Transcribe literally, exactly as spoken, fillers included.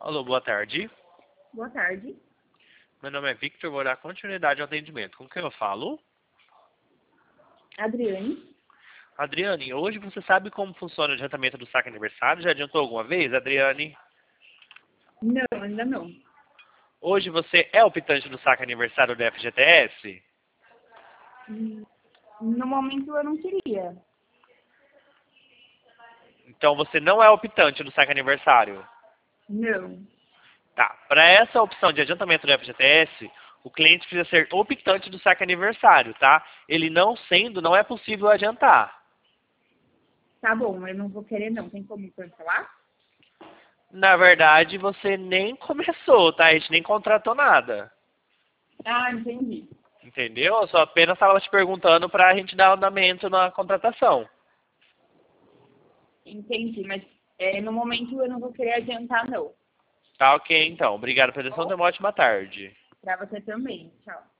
Alô, boa tarde. Boa tarde. Meu nome é Victor, vou dar continuidade ao atendimento. Com quem eu falo? Adriane. Adriane, hoje você sabe como funciona o adiantamento do saque aniversário? Já adiantou alguma vez, Adriane? Não, ainda não. Hoje você é optante do saque aniversário do F G T S? Hum, No momento eu não queria. Então você não é optante do saque aniversário? Não. Tá. Para essa opção de adiantamento do F G T S, o cliente precisa ser optante do saque aniversário, tá? Ele não sendo, não é possível adiantar. Tá bom, eu não vou querer não. Tem como cancelar? Na verdade, você nem começou, tá? A gente nem contratou nada. Ah, entendi. Entendeu? Eu só apenas estava te perguntando para a gente dar andamento na contratação. Entendi, mas é, no momento eu não vou querer adiantar não. Tá ok, então. Obrigado pela atenção. Bom, Tenha uma ótima tarde. pra você também. Tchau.